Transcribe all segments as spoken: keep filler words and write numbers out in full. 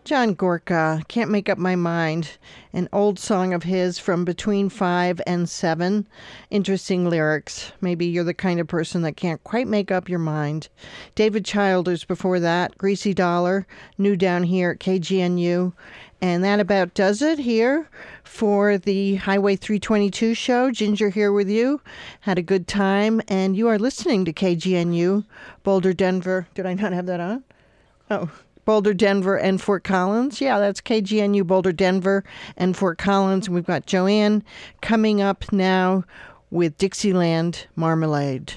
John Gorka, Can't Make Up My Mind, an old song of his from between five and seven. Interesting lyrics. Maybe you're the kind of person that can't quite make up your mind. David Childers before that, Greasy Dollar, new down here at K G N U. And that about does it here for the Highway three twenty-two show. Ginger here with you. Had a good time. And you are listening to K G N U, Boulder, Denver. Did I not have that on? Oh, Boulder, Denver, and Fort Collins. Yeah, that's K G N U, Boulder, Denver, and Fort Collins. And we've got Joanne coming up now with Dixieland Marmalade.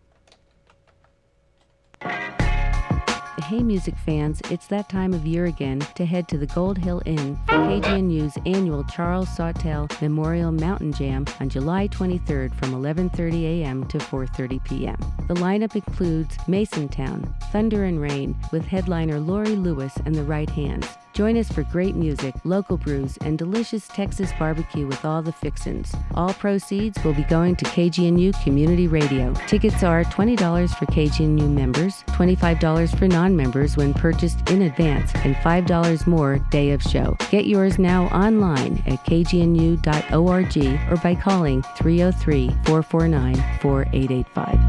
Hey music fans, it's that time of year again to head to the Gold Hill Inn for K G N U's annual Charles Sawtelle Memorial Mountain Jam on July twenty-third from eleven thirty a.m. to four thirty p.m. The lineup includes Masontown, Thunder and Rain, with headliner Lori Lewis and the Right Hands. Join us for great music, local brews, and delicious Texas barbecue with all the fixins. All proceeds will be going to K G N U Community Radio. Tickets are twenty dollars for K G N U members, twenty-five dollars for non-members when purchased in advance, and five dollars more day of show. Get yours now online at k g n u dot org or by calling three oh three, four four nine, four eight eight five.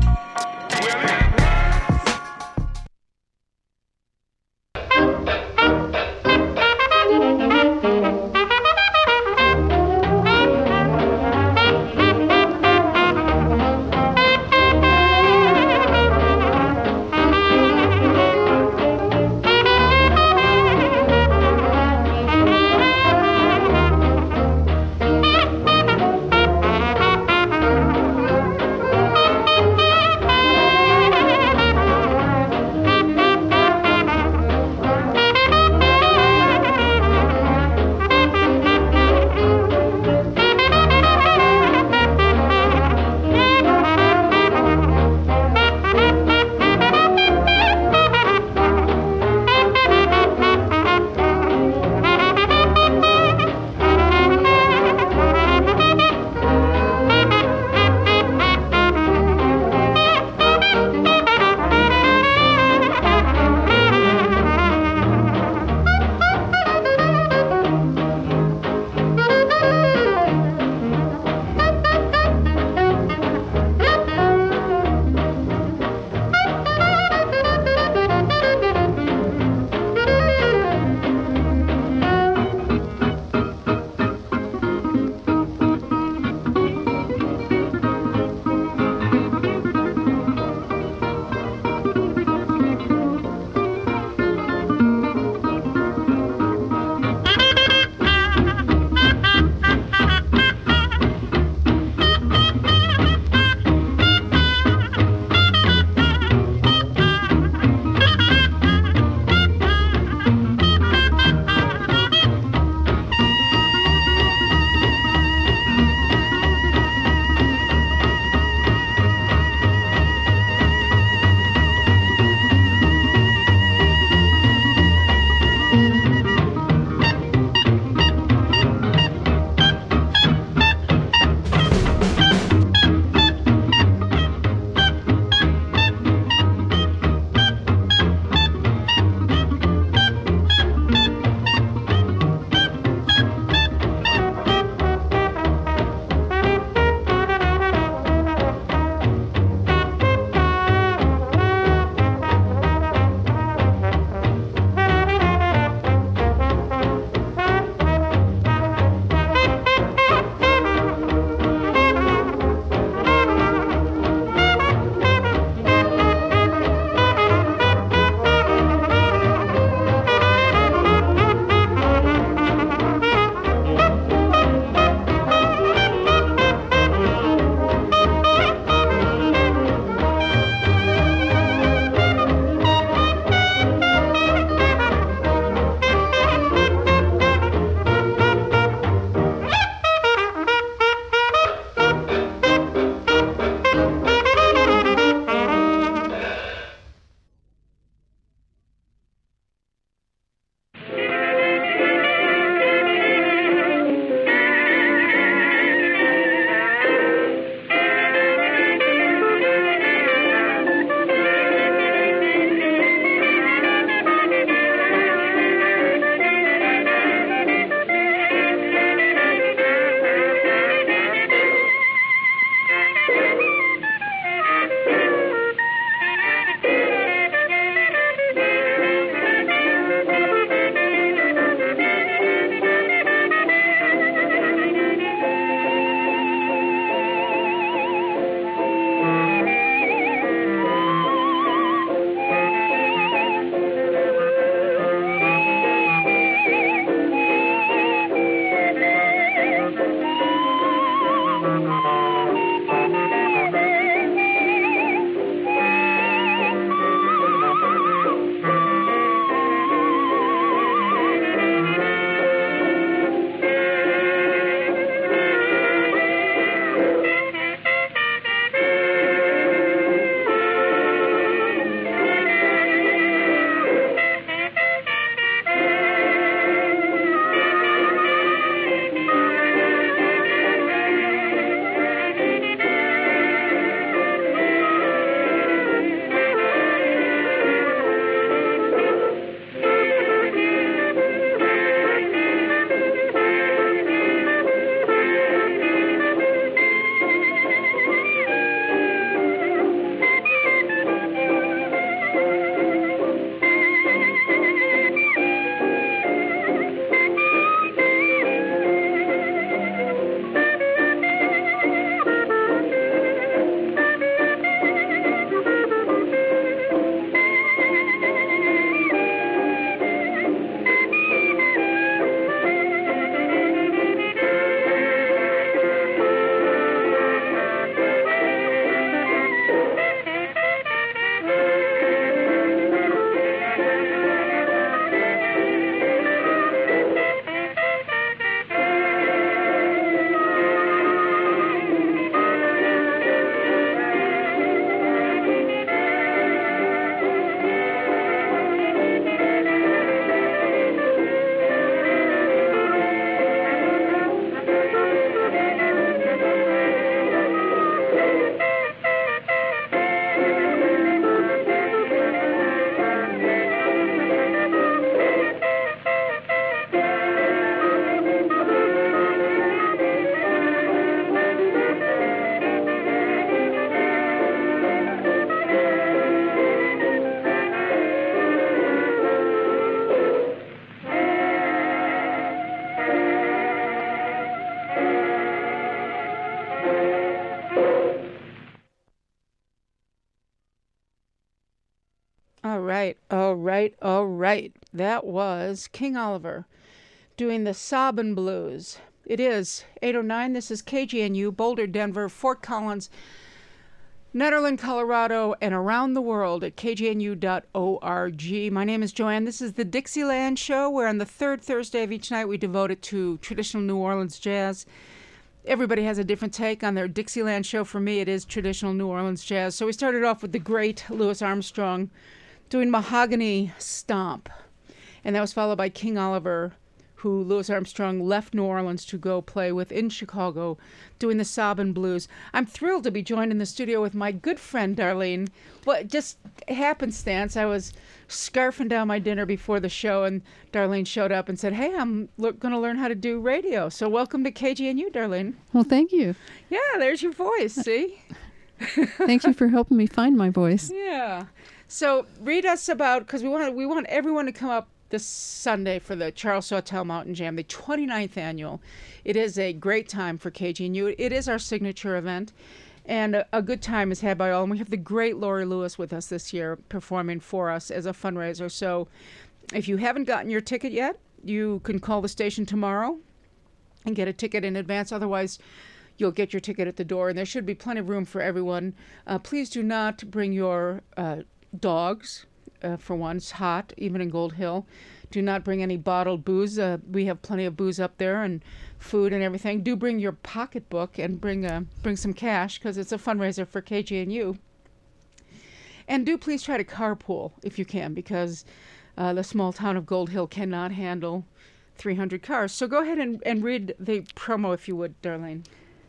All right, all right, all right. That was King Oliver doing the Sobbin' Blues. It is eight oh nine. This is K G N U, Boulder, Denver, Fort Collins, Nederland, Colorado, and around the world at k g n u dot org. My name is Joanne. This is the Dixieland Show, where on the third Thursday of each night we devote it to traditional New Orleans jazz. Everybody has a different take on their Dixieland Show. For me, it is traditional New Orleans jazz. So we started off with the great Louis Armstrong doing Mahogany Stomp. And that was followed by King Oliver, who Louis Armstrong left New Orleans to go play with in Chicago, doing the Sobbin' Blues. I'm thrilled to be joined in the studio with my good friend, Darlene. Well, just happenstance, I was scarfing down my dinner before the show, and Darlene showed up and said, hey, I'm le- going to learn how to do radio. So welcome to K G N U, Darlene. Well, thank you. Yeah, there's your voice, see? Thank you for helping me find my voice. Yeah. So read us about, because we want we want everyone to come up this Sunday for the Charles Sawtelle Mountain Jam, the twenty-ninth annual. It is a great time for K G N U. It is our signature event, and a, a good time is had by all. And we have the great Laurie Lewis with us this year performing for us as a fundraiser. So if you haven't gotten your ticket yet, you can call the station tomorrow and get a ticket in advance. Otherwise, you'll get your ticket at the door, and there should be plenty of room for everyone. Uh, please do not bring your uh, dogs. Uh, for one, it's hot, even in Gold Hill. Do not bring any bottled booze. Uh, we have plenty of booze up there and food and everything. Do bring your pocketbook and bring uh, bring some cash, because it's a fundraiser for K G N U. And do please try to carpool if you can, because uh, the small town of Gold Hill cannot handle three hundred cars. So go ahead and, and read the promo if you would, Darlene.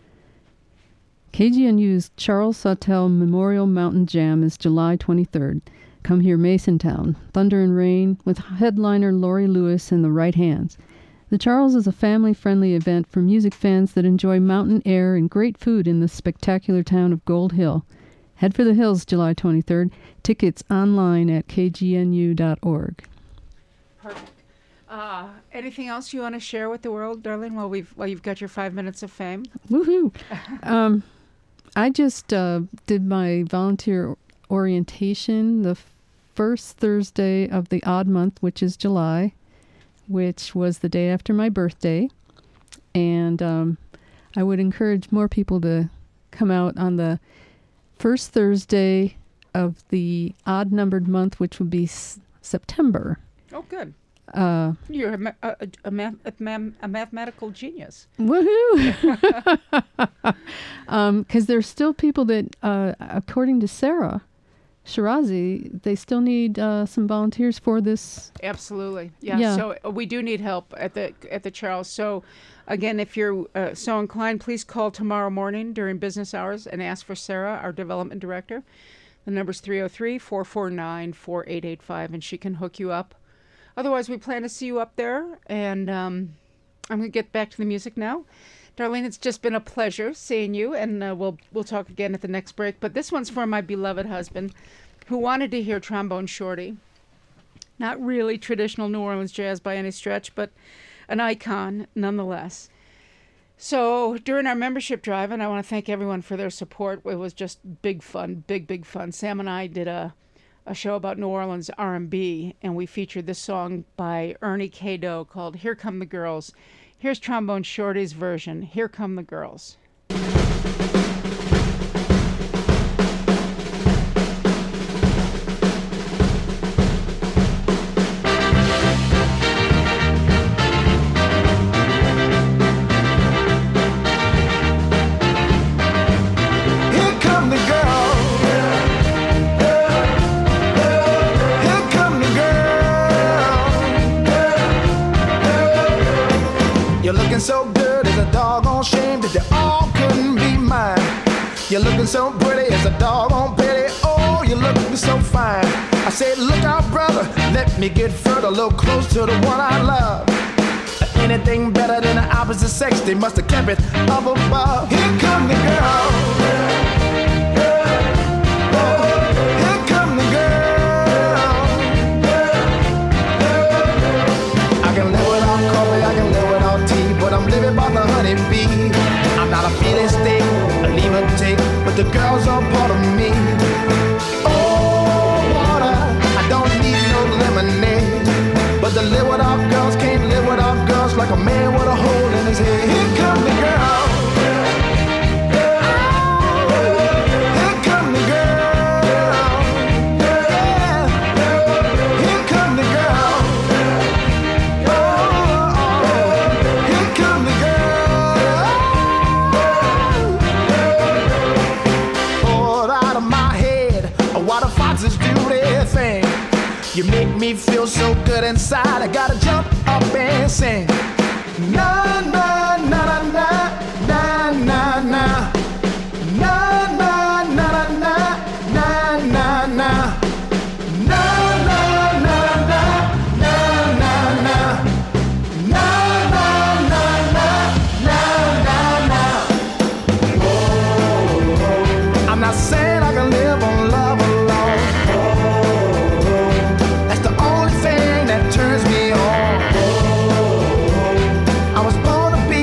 K G N U's Charles Sawtelle Memorial Mountain Jam is July twenty-third. Come hear Masontown, Thunder and Rain, with headliner Laurie Lewis in the right hands. The Charles is a family-friendly event for music fans that enjoy mountain air and great food in the spectacular town of Gold Hill. Head for the hills July twenty-third. Tickets online at k g n u dot org. Perfect. Uh, anything else you want to share with the world, Darlene, while, we've, while you've got your five minutes of fame? Woohoo! um, I just uh, did my volunteer orientation the first Thursday of the odd month, which is July, which was the day after my birthday. And um, I would encourage more people to come out on the first Thursday of the odd-numbered month, which would be s- September. Oh, good. Uh, You're a, ma- a, a, math- a, ma- a mathematical genius. Woohoo! Because um, there's still people that, uh, according to Sarah Shirazi, they still need uh, some volunteers for this. Absolutely. Yeah. Yeah. So uh, we do need help at the at the Charles. So again, if you're uh, so inclined, please call tomorrow morning during business hours and ask for Sarah, our development director. The number's three oh three, four four nine, four eight eight five, and she can hook you up. Otherwise, we plan to see you up there. And um, I'm going to get back to the music now. Darlene, it's just been a pleasure seeing you, and uh, we'll we'll talk again at the next break. But this one's for my beloved husband, who wanted to hear Trombone Shorty. Not really traditional New Orleans jazz by any stretch, but an icon nonetheless. So during our membership drive, and I want to thank everyone for their support, it was just big fun, big, big fun. Sam and I did a, a show about New Orleans R and B, and we featured this song by Ernie K-Doe called Here Come the Girls. Here's Trombone Shorty's version, Here Come the Girls. So good, it's a doggone shame that they all couldn't be mine. You're looking so pretty, it's a doggone pity. Oh, you're looking so fine. I said, look out, brother, let me get further, a little close to the one I love. Anything better than the opposite sex, they must have kept it up above. Here come the girl. Here come the girl. I can live without coffee, I can live without tea, but I'm living by the honeybee. I'm not a feeling state, a leave and take, but the girls are part of me. Oh, water, I don't its duty thing. You make me feel so good inside, I gotta jump up and sing. Na na na na na na na na na na na na na na na. Turns me on. I was born to be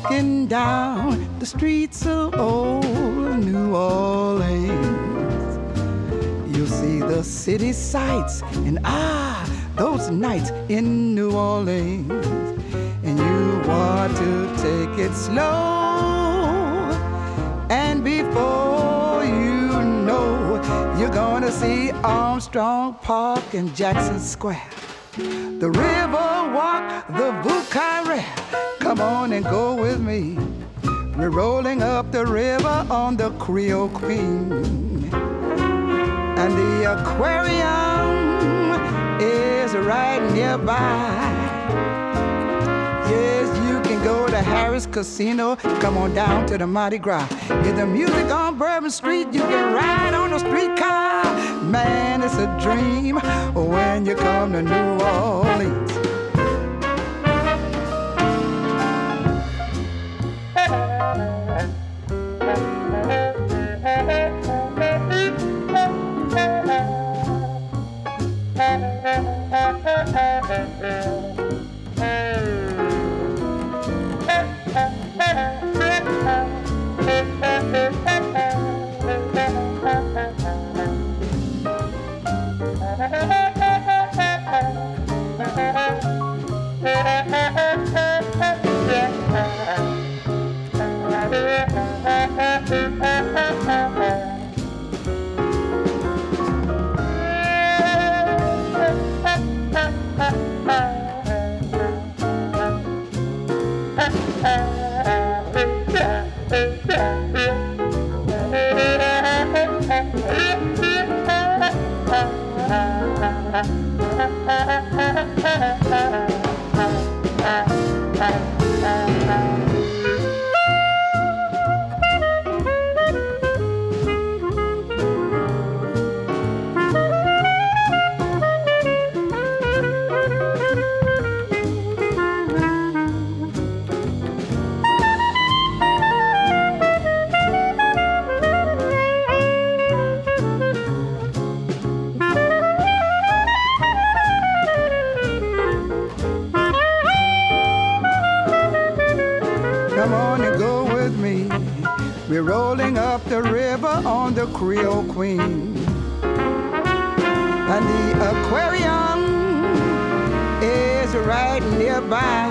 walking down the streets of old New Orleans, you'll see the city sights and ah, those nights in New Orleans. And you want to take it slow, and before you know, you're gonna see Armstrong Park and Jackson Square, the River Walk, the Buc-Carré. Come on and go with me. We're rolling up the river on the Creole Queen, and the aquarium is right nearby. Yes, you can go to Harris Casino. Come on down to the Mardi Gras. Get the music on Bourbon Street. You can ride on the streetcar. Man, it's a dream when you come to New Orleans. We're rolling up the river on the Creole Queen, and the aquarium is right nearby.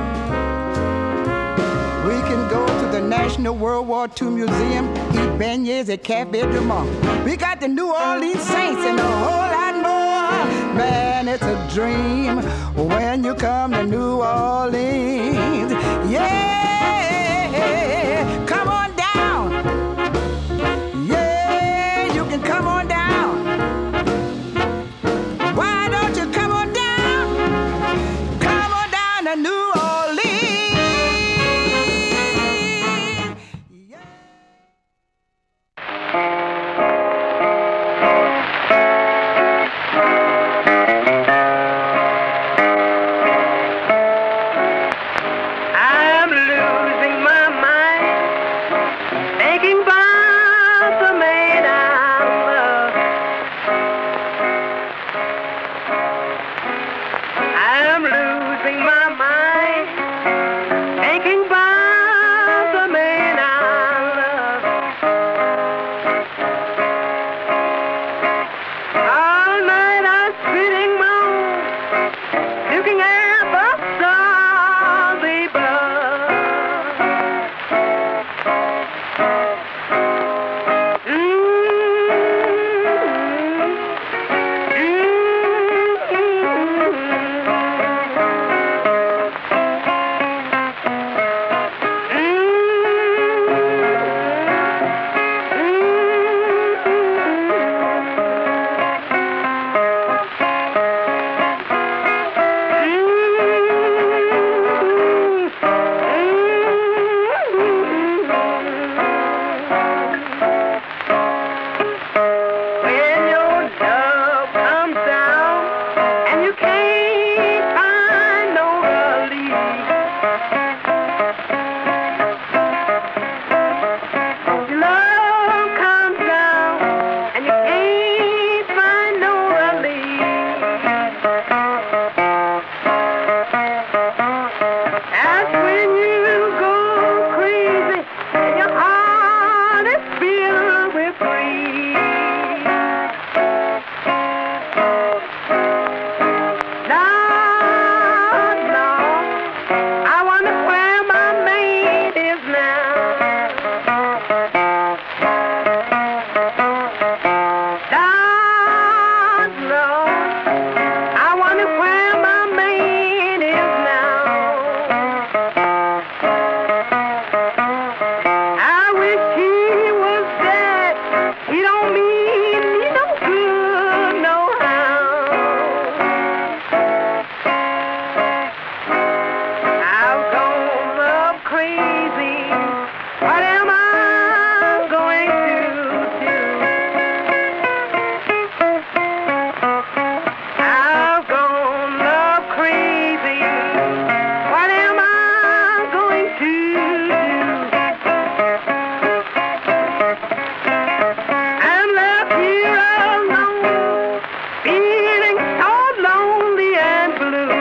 We can go to the National World War Two Museum, eat beignets at Cafe Du Monde. We got the New Orleans Saints and a whole lot more. Man, it's a dream when you come to New Orleans. Yeah, come on down. Yeah, you can come on down. Why don't you come on down? Come on down to New Orleans. Yeah. I'm He don't mean me no good, no how. I've gone up crazy. What am I going to do? I've gone up crazy. What am I going to do? I'm left here alone, feeling so lonely and blue.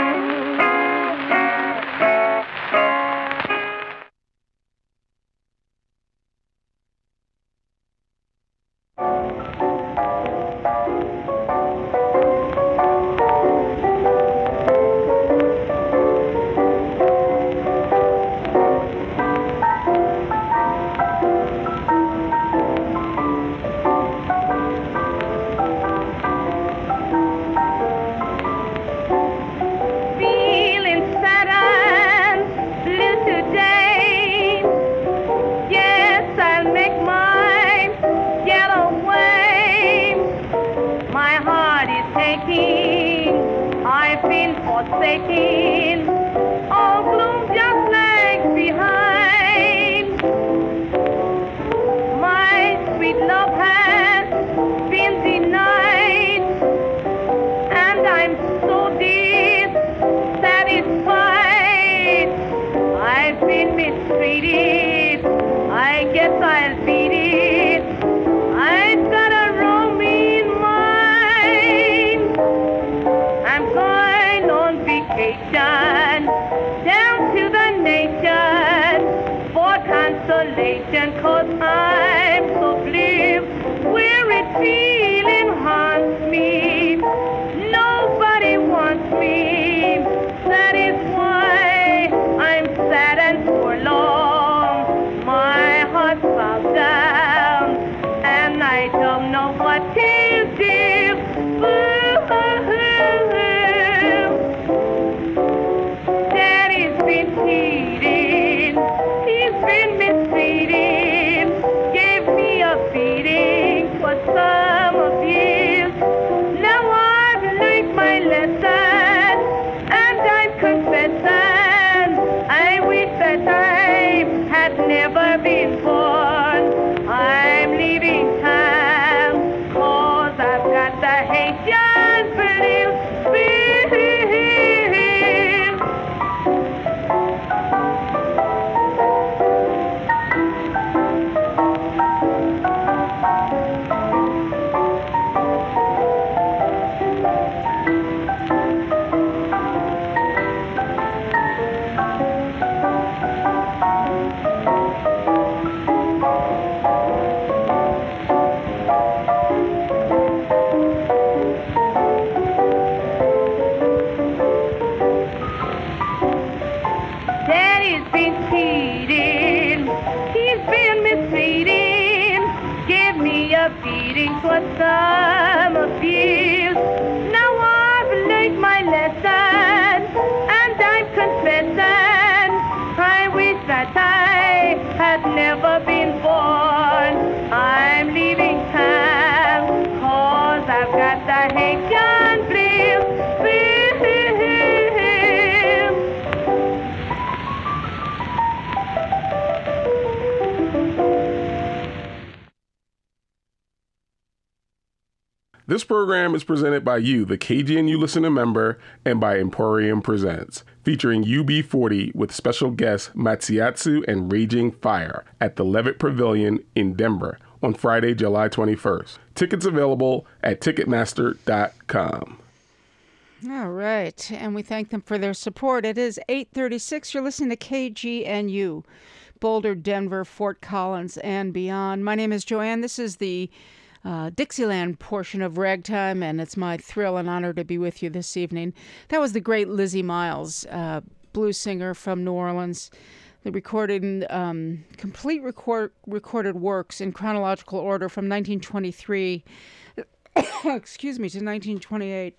Feeling sad and blue today. Yes, I'll make my getaway. My heart is aching. I've been forsaken. All gloom just lags behind. My sweet love has been denied, and I'm so dissatisfied. I've been mistreated. I guess I'll beat it. I've got a roaming mind. I'm going on vacation down to the nation for consolation, 'cause I'm so blue. Weary feeling haunts me. Nobody wants me. That is why I'm sad and forlorn. My heart falls down, and I don't know what to do. Daddy's been cheating. He's been mistreating. Gave me a beating for some abuse. Now I've learned my lesson, and I'm confessing. I wish that I had never been born. I'm leaving town, 'cause I've got the Haitian blues. Daddy's been cheating. He's been mistreating. Gave me a beating for some abuse. Now I've learned my lesson, and I'm confessing. I wish that I had never been born. I'm leaving town, 'cause I've got the Haitian blues. This program is presented by you, the K G N U listener member, and by Emporium Presents, featuring U B forty with special guests Matsiatsu and Raging Fire at the Levitt Pavilion in Denver on Friday, July twenty-first. Tickets available at Ticketmaster dot com. All right, and we thank them for their support. It is eight thirty-six. You're listening to K G N U, Boulder, Denver, Fort Collins, and beyond. My name is Joanne. This is the uh, Dixieland portion of Ragtime, and it's my thrill and honor to be with you this evening. That was the great Lizzie Miles, uh, blues singer from New Orleans. They recorded um, complete record, recorded works in chronological order from nineteen twenty-three, excuse me, to nineteen twenty-eight.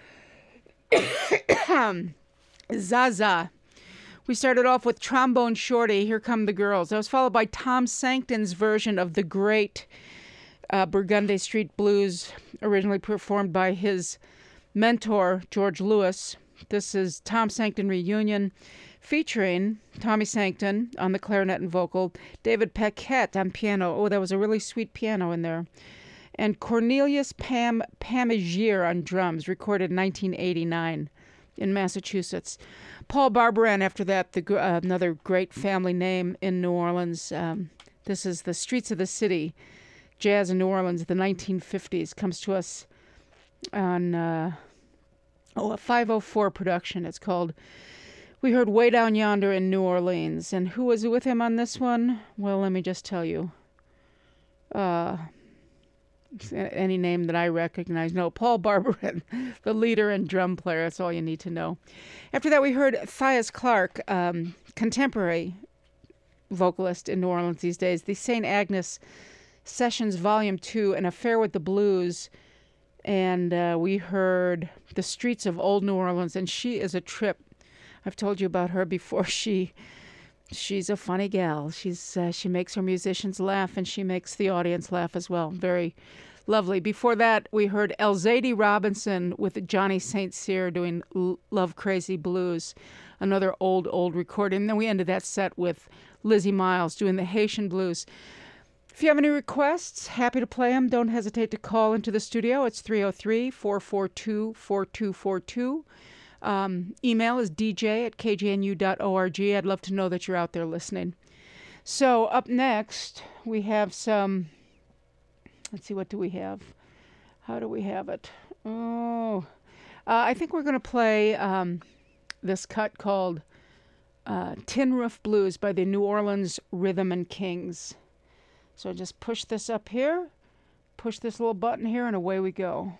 Zaza. We started off with Trombone Shorty, Here Come the Girls. That was followed by Tom Sankton's version of the great uh, Burgundy Street Blues, originally performed by his mentor, George Lewis. This is Tom Sankton Reunion, featuring Tommy Sankton on the clarinet and vocal, David Paquette on piano. Oh, that was a really sweet piano in there. And Cornelius Pam Pamigier on drums, recorded in nineteen eighty-nine in Massachusetts. Paul Barbaran, after that, the, uh, another great family name in New Orleans. Um, this is The Streets of the City, Jazz in New Orleans, the nineteen fifties, comes to us on uh, oh, a five oh four production. It's called We Heard Way Down Yonder in New Orleans. And who was with him on this one? Well, let me just tell you. Uh, any name that I recognize. No, Paul Barbaran, the leader and drum player. That's all you need to know. After that, we heard Thias Clark, um, contemporary vocalist in New Orleans these days. The Saint Agnes Sessions Volume two, An Affair with the Blues. And uh, we heard The Streets of Old New Orleans. And she is a trip. I've told you about her before. She... She's a funny gal. She's uh, she makes her musicians laugh, and she makes the audience laugh as well. Very lovely. Before that, we heard Elzady Robinson with Johnny Saint Cyr doing L- Love Crazy Blues, another old, old recording. And then we ended that set with Lizzie Miles doing the Haitian Blues. If you have any requests, happy to play them. Don't hesitate to call into the studio. It's three oh three, four four two, four two four two. Um, email is d j at k g n u dot org. I'd love to know that you're out there listening. So up next, we have some, let's see, what do we have? How do we have it? Oh, uh, I think we're going to play um, this cut called uh, Tin Roof Blues by the New Orleans Rhythm and Kings. So just push this up here, push this little button here, and away we go.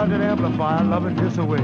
out that amplifier, loving this away.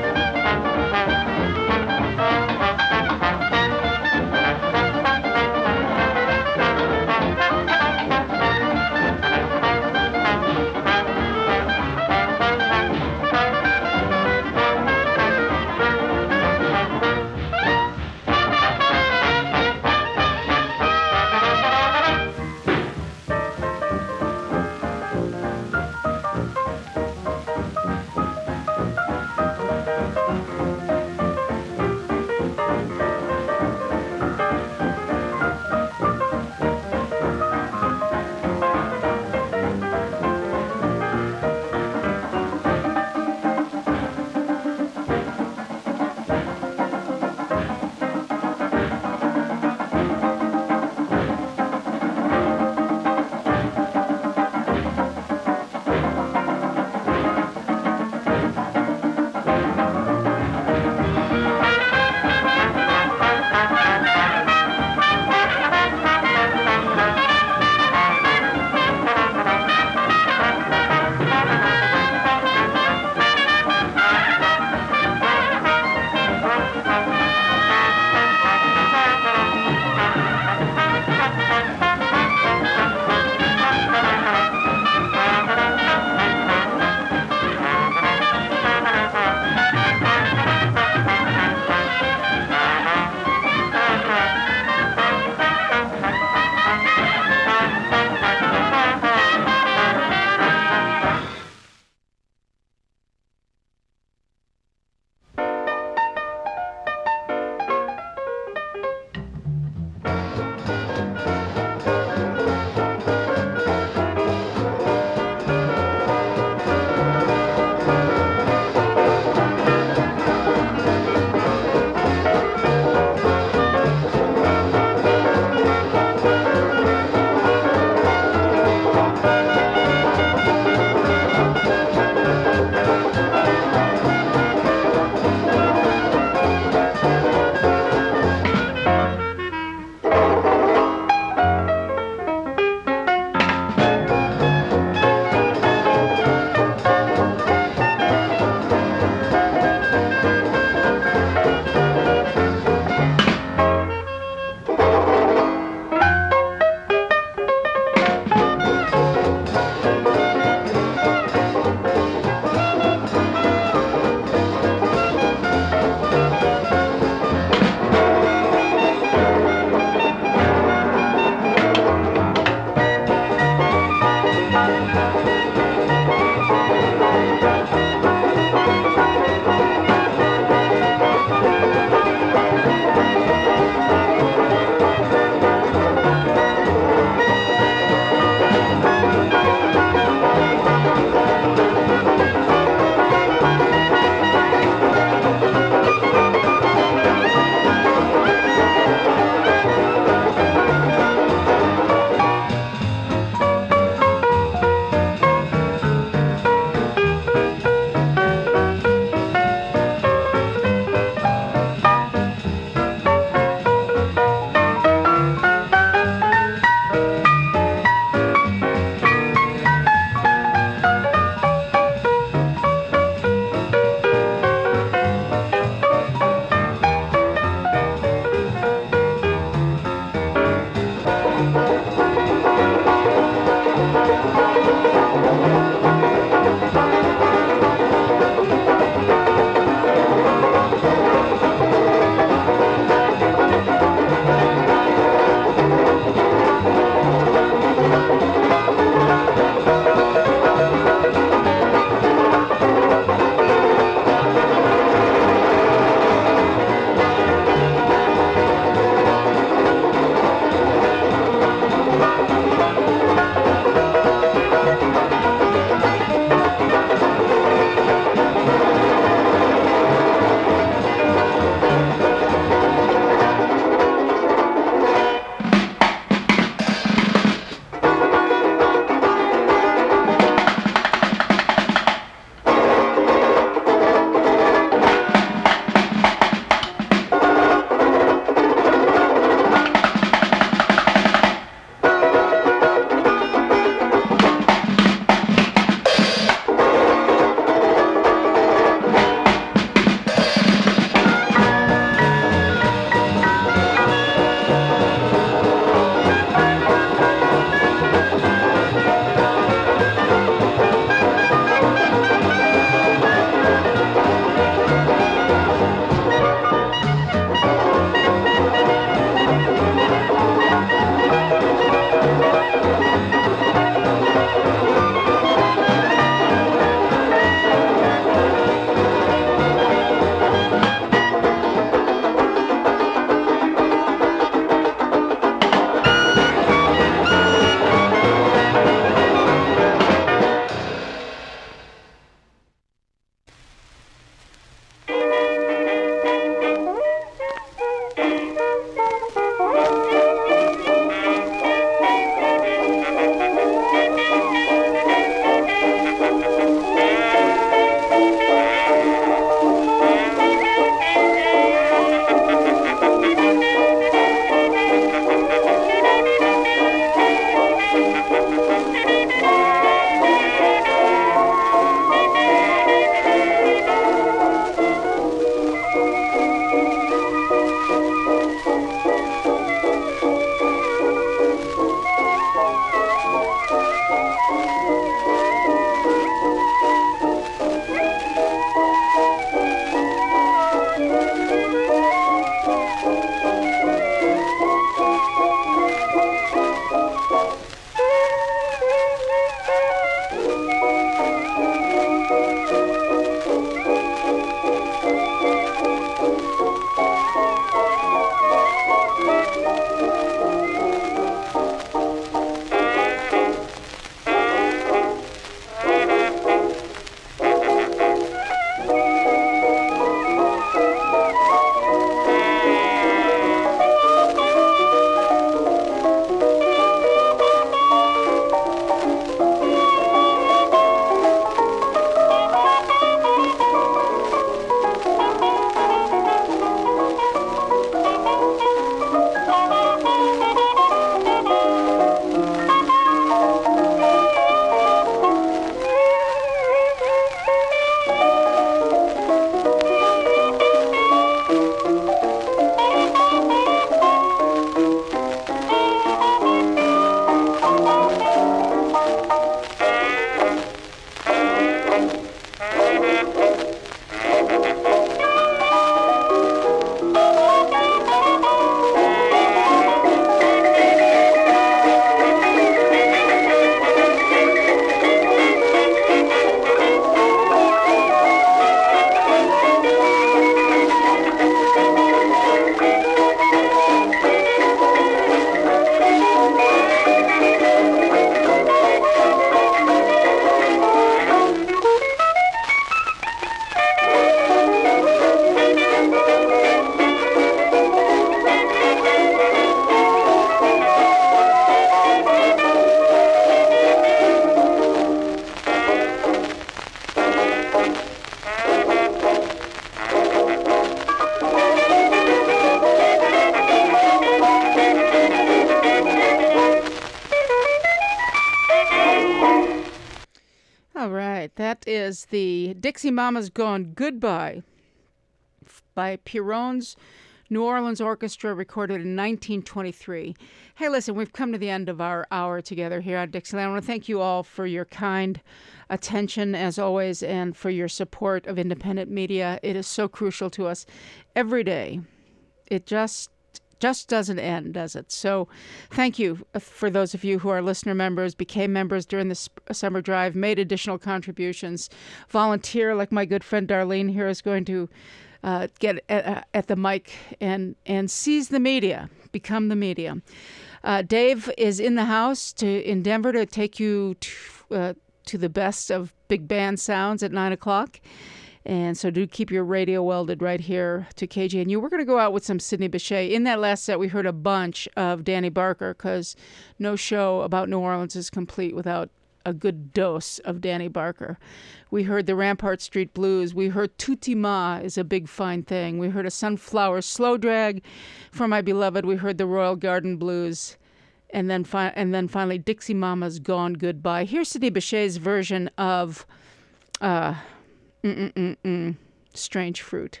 That is the Dixie Mama's Gone Goodbye by Piron's New Orleans Orchestra, recorded in nineteen twenty-three. Hey, listen, we've come to the end of our hour together here on Dixieland. I want to thank you all for your kind attention, as always, and for your support of independent media. It is so crucial to us every day. It just just doesn't end, does it? So thank you for those of you who are listener members, became members during this summer drive, made additional contributions, volunteer like my good friend Darlene here is going to uh, get at, at the mic and, and seize the media, become the media. Uh, Dave is in the house to in Denver to take you to, uh, to the best of big band sounds at nine o'clock. And so do keep your radio welded right here to K G N U. We're going to go out with some Sidney Bechet. In that last set, we heard a bunch of Danny Barker, because no show about New Orleans is complete without a good dose of Danny Barker. We heard the Rampart Street Blues. We heard Tutti Ma is a big fine thing. We heard a Sunflower Slow Drag for my beloved. We heard the Royal Garden Blues. And then, fi- and then finally, Dixie Mama's Gone Goodbye. Here's Sidney Bechet's version of... Uh, Mm-mm-mm-mm. Strange Fruit.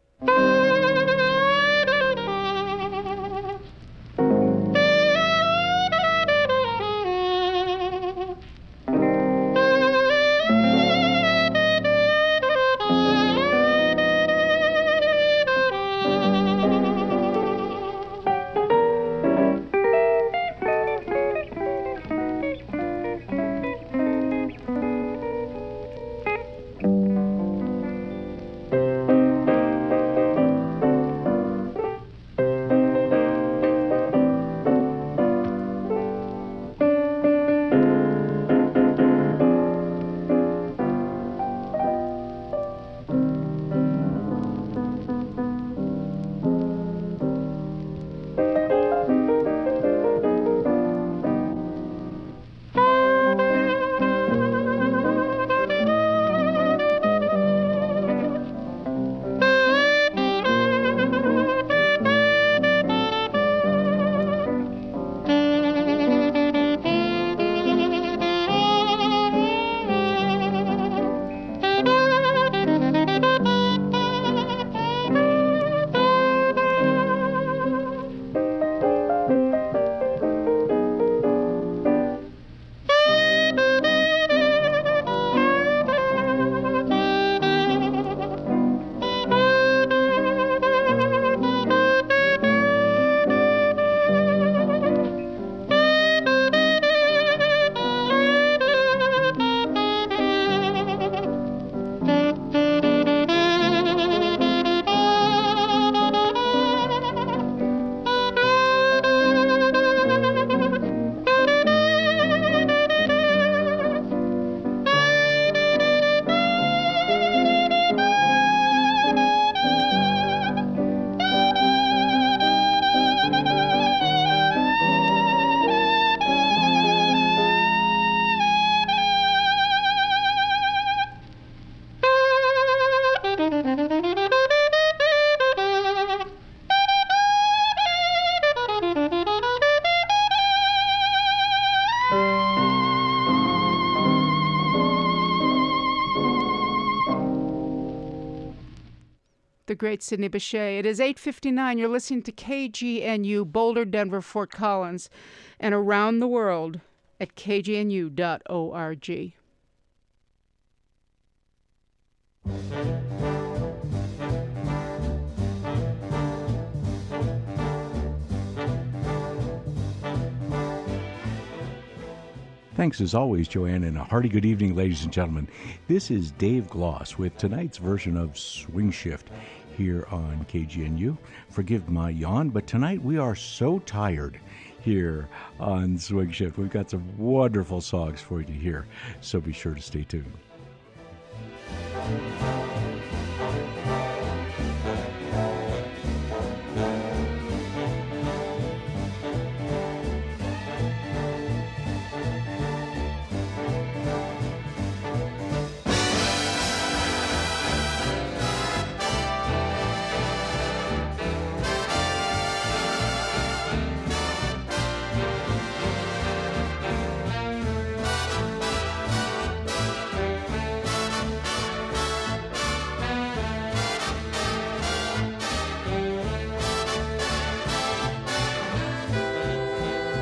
The great Sidney Bechet. It is eight fifty-nine. You're listening to K G N U, Boulder, Denver, Fort Collins, and around the world at k g n u dot org. Thanks as always, Joanne, and a hearty good evening, ladies and gentlemen. This is Dave Gloss with tonight's version of Swing Shift here on K G N U. Forgive my yawn, but tonight we are so tired here on Swing Shift. We've got some wonderful songs for you to hear, so be sure to stay tuned.